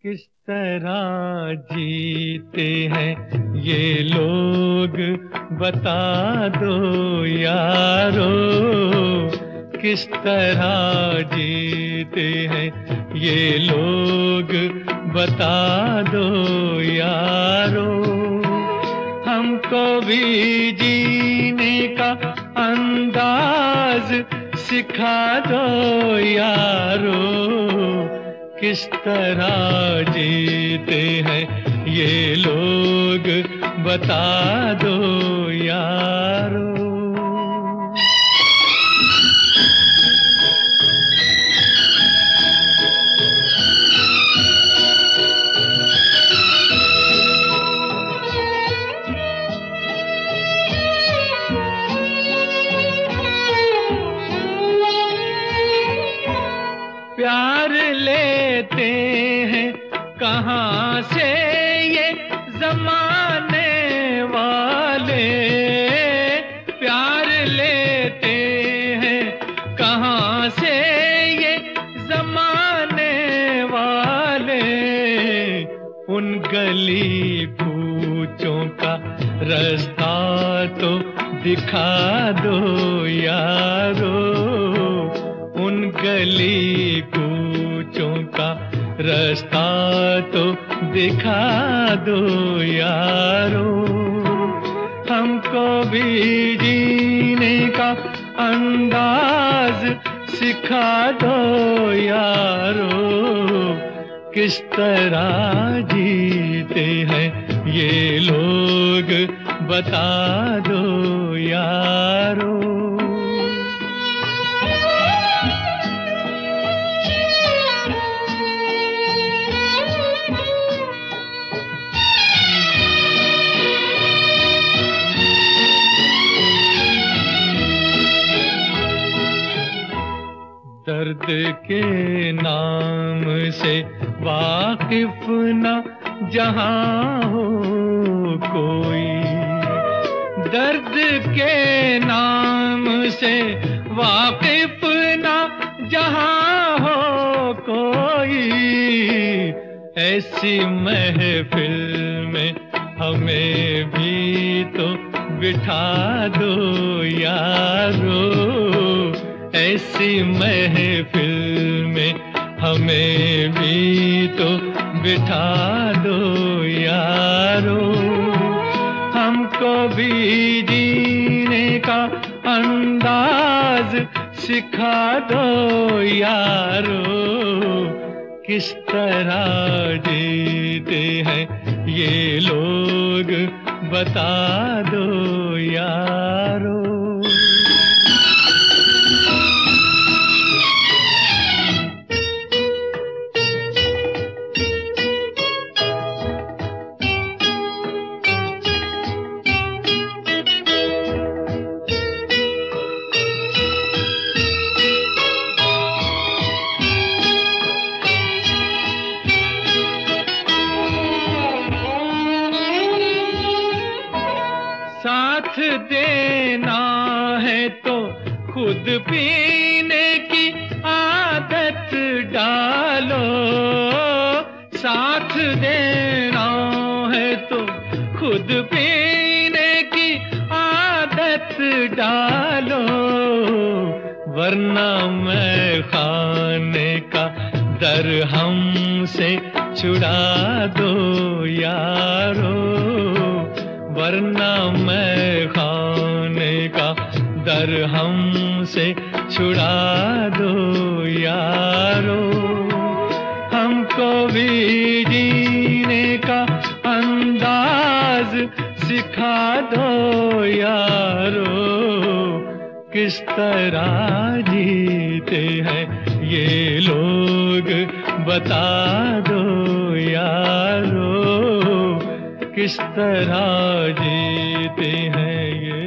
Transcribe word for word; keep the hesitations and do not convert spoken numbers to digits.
किस तरह जीते हैं ये लोग बता दो यारो, किस तरह जीते हैं ये लोग बता दो यारो। हमको भी जीने का अंदाज सिखा दो यारो, किस तरह जीते हैं ये लोग बता दो यारो। प्यार लेते हैं कहाँ से ये जमाने वाले, प्यार लेते हैं कहाँ से ये जमाने वाले। उन गली कूचों का रास्ता तो दिखा दो यारो, उन गली कूचों का रास्ता तो दिखा दो यारो। हमको भी जीने का अंदाज सिखा दो यारो, किस तरह जीते हैं ये लोग बता दो यारो। दर्द के नाम से वाकिफ न जहां हो कोई, दर्द के नाम से वाकिफ न जहां हो कोई। ऐसी महफिल में हमें भी तो बिठा दो यारो, ऐसी महफिल में हमें भी तो बिठा दो यारो। हमको भी जीने का अंदाज सिखा दो यारो, किस तरह जीते हैं ये लोग बता दो यारो। साथ देना है तो खुद पीने की आदत डालो, साथ देना है तो खुद पीने की आदत डालो। वरना मैं खाने का दर हमसे छुड़ा दो यारो, वरना मैं खाने का दर हमसे छुड़ा दो यारो। हमको भी जीने का अंदाज सिखा दो यारो, किस तरह जीते हैं ये लोग बता दो यारो, किस तरह जीते हैं ये